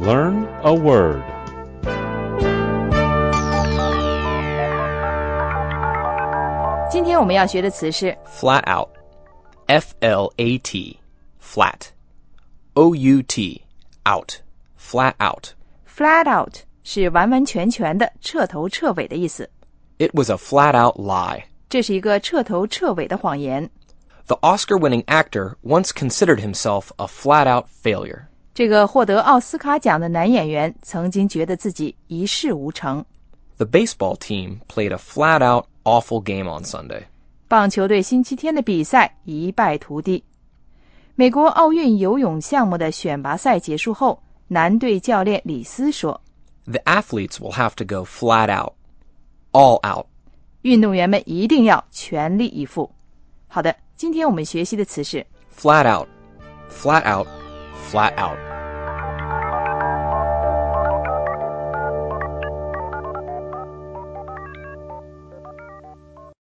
learn a word. 今天我们要学的词是 flat out. F-L-A-T. Flat. O-U-T. Out. Flat out. flat out 是完完全全的彻头彻尾的意思。 It was a flat out lie. 这是一个彻头彻尾的谎言。 The Oscar-winning actor once considered himself a flat out failure. 这个获得奥斯卡奖的男演员曾经觉得自己一事无成。 The baseball team played a flat out awful game on Sunday. 棒球队星期天的比赛一败涂地。美国奥运游泳项目的选拔赛结束后，男队教练李斯说 The athletes will have to go flat out. All out. 运动员们一定要全力以赴。好的，今天我们学习的词是 Flat out. Flat out. Flat out.